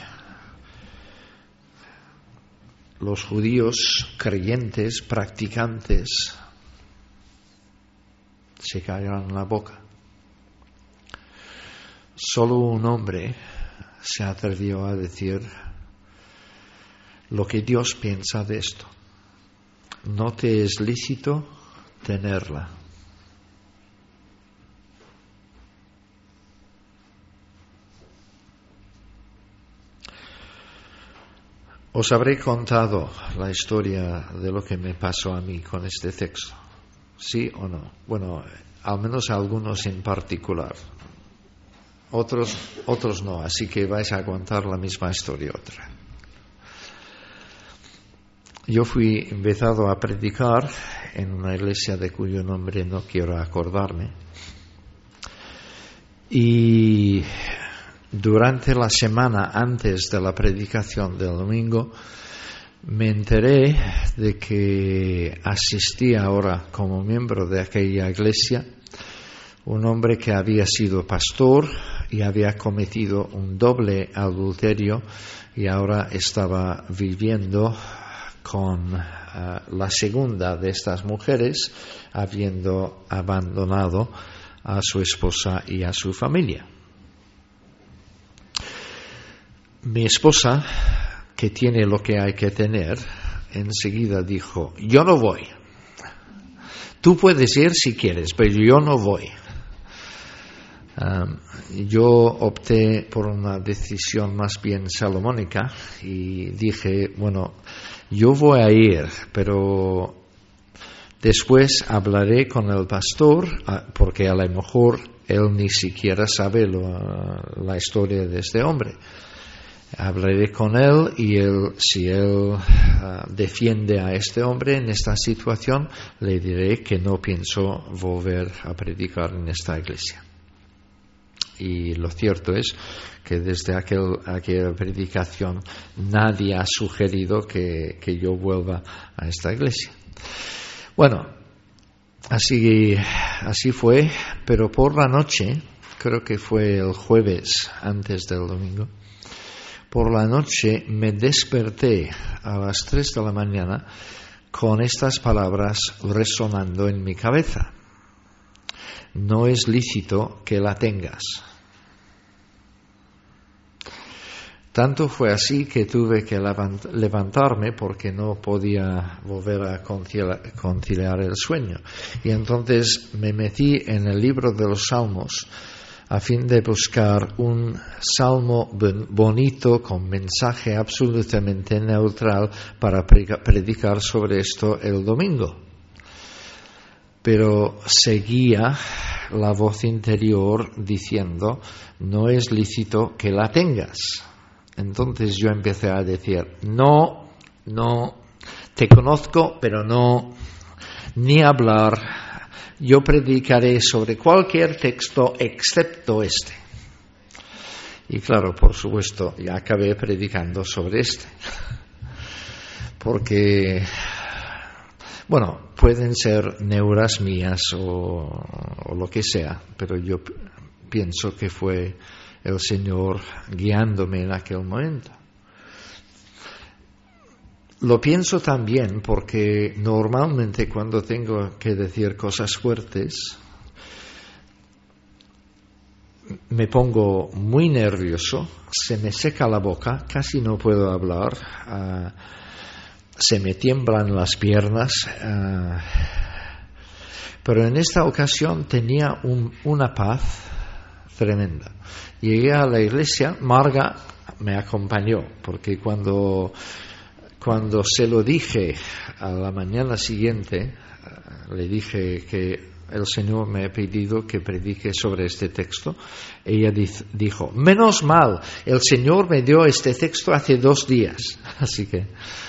los judíos creyentes, practicantes, se callan la boca. Solo un hombre se atrevió a decir lo que Dios piensa de esto. No te es lícito tenerla. Os habré contado la historia de lo que me pasó a mí con este texto. ¿Sí o no? Bueno, al menos algunos en particular. otros no, así que vais a contar la misma historia otra. Yo fui invitado a predicar en una iglesia de cuyo nombre no quiero acordarme, y durante la semana antes de la predicación del domingo me enteré de que asistía ahora como miembro de aquella iglesia un hombre que había sido pastor y había cometido un doble adulterio y ahora estaba viviendo con la segunda de estas mujeres, habiendo abandonado a su esposa y a su familia. Mi esposa, que tiene lo que hay que tener, enseguida dijo: yo no voy. Tú puedes ir si quieres, pero yo no voy. Yo opté por una decisión más bien salomónica y dije, bueno, yo voy a ir, pero después hablaré con el pastor, porque a lo mejor él ni siquiera sabe la historia de este hombre. Hablaré con él y si él defiende a este hombre en esta situación, le diré que no pienso volver a predicar en esta iglesia. Y lo cierto es que desde aquella predicación nadie ha sugerido que yo vuelva a esta iglesia. Bueno, así fue, pero por la noche, creo que fue el jueves antes del domingo, por la noche me desperté a las 3 de la mañana con estas palabras resonando en mi cabeza: no es lícito que la tengas. Tanto fue así que tuve que levantarme porque no podía volver a conciliar el sueño. Y entonces me metí en el libro de los Salmos a fin de buscar un salmo bonito con mensaje absolutamente neutral para predicar sobre esto el domingo. Pero seguía la voz interior diciendo: no es lícito que la tengas. Entonces yo empecé a decir: no, te conozco, pero no, ni hablar. Yo predicaré sobre cualquier texto excepto este. Y claro, por supuesto, ya acabé predicando sobre este. Porque, bueno, pueden ser neuras mías o lo que sea, pero yo pienso que fue el Señor guiándome en aquel momento. Lo pienso también porque normalmente cuando tengo que decir cosas fuertes me pongo muy nervioso, se me seca la boca, casi no puedo hablar, se me tiemblan las piernas, pero en esta ocasión tenía una paz tremenda. Llegué a la iglesia, Marga me acompañó, porque cuando se lo dije a la mañana siguiente, le dije que el Señor me ha pedido que predique sobre este texto. Ella dijo: menos mal, el Señor me dio este texto hace 2 días. Así que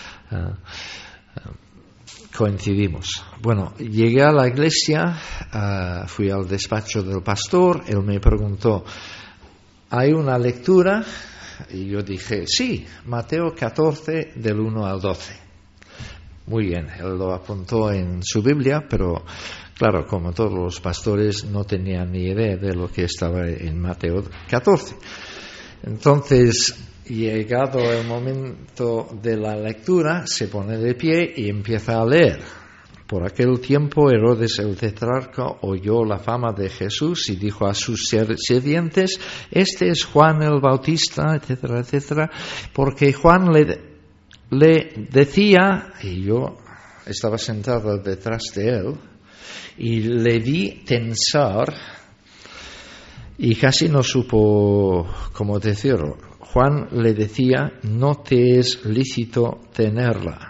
coincidimos. Bueno, llegué a la iglesia, fui al despacho del pastor, él me preguntó: ¿hay una lectura? Y yo dije: sí, Mateo 14 del 1 al 12. Muy bien, él lo apuntó en su Biblia, pero claro, como todos los pastores no tenían ni idea de lo que estaba en Mateo 14. Entonces, llegado el momento de la lectura, se pone de pie y empieza a leer. Por aquel tiempo Herodes el tetrarca oyó la fama de Jesús y dijo a sus sirvientes: este es Juan el Bautista, etcétera, etcétera, porque Juan le decía, y yo estaba sentado detrás de él, y le vi tensar y casi no supo cómo decirlo. Juan le decía: no te es lícito tenerla.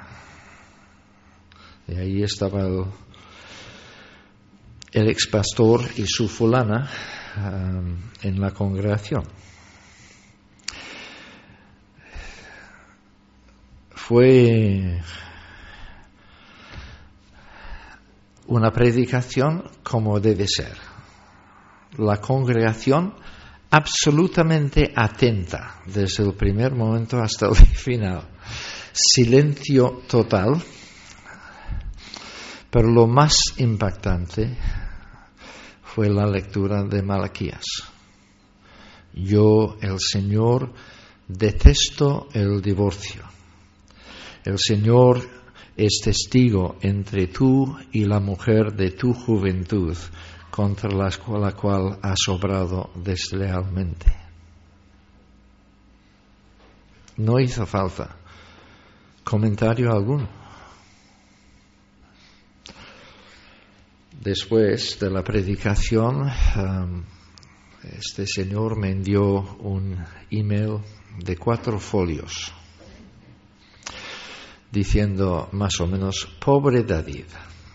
Y ahí estaba el expastor y su fulana en la congregación. Fue una predicación como debe ser. La congregación absolutamente atenta desde el primer momento hasta el final. Silencio total. Pero lo más impactante fue la lectura de Malaquías. Yo, el Señor, detesto el divorcio. El Señor es testigo entre tú y la mujer de tu juventud, contra la cual has obrado deslealmente. No hizo falta comentario alguno. Después de la predicación, este señor me envió un email de 4 folios diciendo más o menos: pobre David,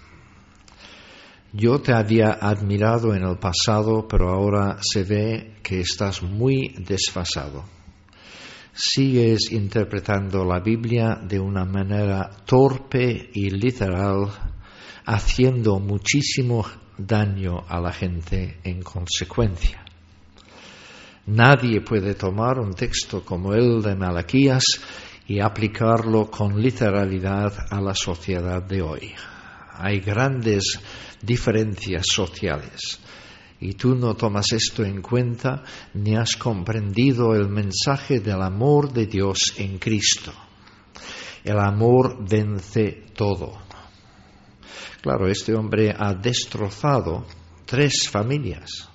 yo te había admirado en el pasado, pero ahora se ve que estás muy desfasado. Sigues interpretando la Biblia de una manera torpe y literal, haciendo muchísimo daño a la gente en consecuencia. Nadie puede tomar un texto como el de Malaquías y aplicarlo con literalidad a la sociedad de hoy. Hay grandes diferencias sociales y tú no tomas esto en cuenta ni has comprendido el mensaje del amor de Dios en Cristo. El amor vence todo. Claro, este hombre ha destrozado 3 familias.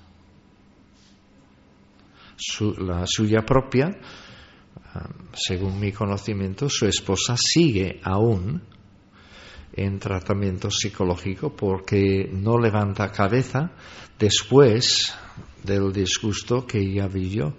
La suya propia, según mi conocimiento, su esposa sigue aún en tratamiento psicológico porque no levanta cabeza después del disgusto que ella vivió.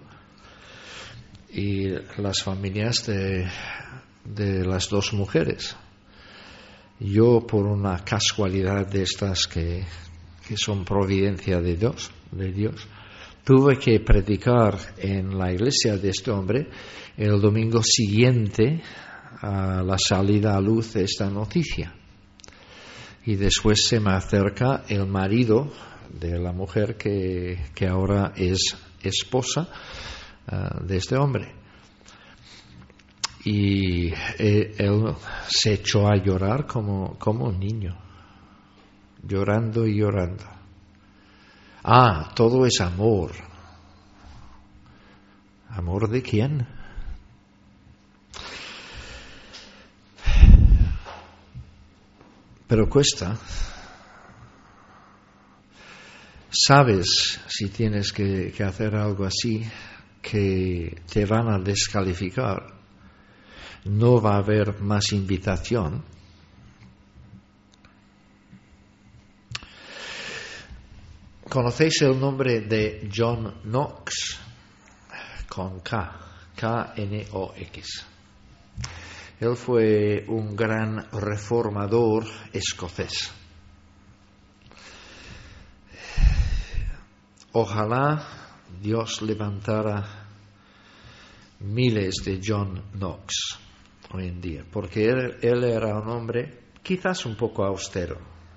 Y las familias de las 2 mujeres. Yo, por una casualidad de estas que son providencia de Dios, tuve que predicar en la iglesia de este hombre el domingo siguiente a la salida a luz de esta noticia. Y después se me acerca el marido de la mujer que ahora es esposa de este hombre. Y él se echó a llorar como un niño, llorando y llorando. Todo es amor. ¿Amor de quién? Pero cuesta. Sabes, si tienes que hacer algo así, que te van a descalificar. No va a haber más invitación. ¿Conocéis el nombre de John Knox? Con K-N-O-X. Él fue un gran reformador escocés. Ojalá Dios levantara miles de John Knox hoy en día, porque él era un hombre quizás un poco austero,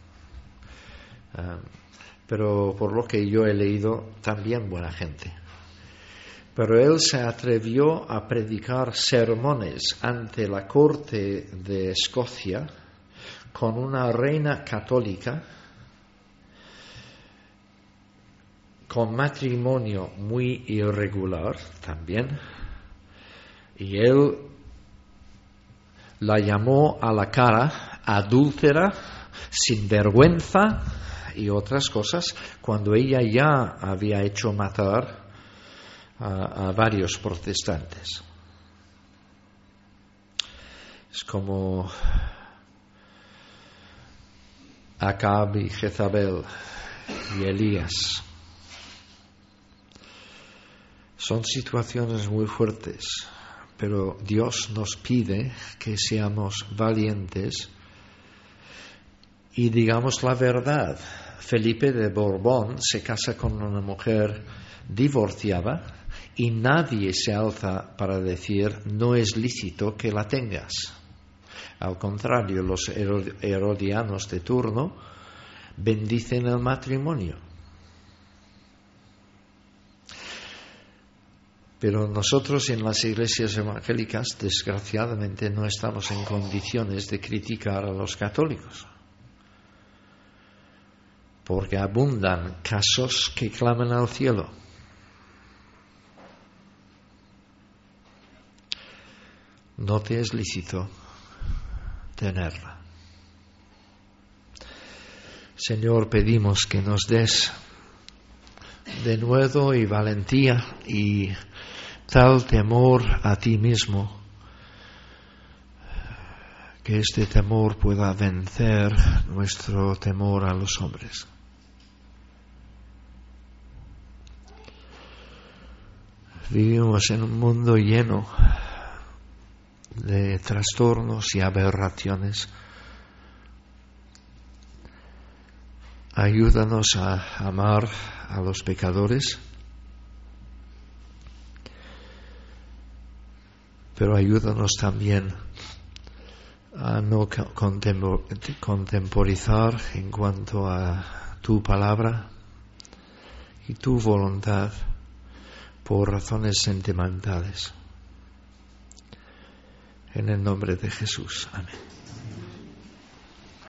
pero por lo que yo he leído, también buena gente. Pero él se atrevió a predicar sermones ante la corte de Escocia con una reina católica, con matrimonio muy irregular también, y él la llamó a la cara adúltera, sinvergüenza y otras cosas, cuando ella ya había hecho matar a varios protestantes. Es como Acab y Jezabel y Elías. Son situaciones muy fuertes, pero Dios nos pide que seamos valientes y digamos la verdad Felipe de Borbón se casa con una mujer divorciada y nadie se alza para decir no es lícito que la tengas. Al contrario, los herodianos de turno bendicen el matrimonio. Pero nosotros en las iglesias evangélicas, desgraciadamente, no estamos en condiciones de criticar a los católicos, porque abundan casos que claman al cielo. No te es lícito tenerla. Señor, pedimos que nos des denuedo y valentía y tal temor a ti mismo, que este temor pueda vencer nuestro temor a los hombres. Vivimos en un mundo lleno de trastornos y aberraciones. Ayúdanos a amar a los pecadores, pero ayúdanos también a no contemporizar en cuanto a tu palabra y tu voluntad por razones sentimentales. En el nombre de Jesús. Amén.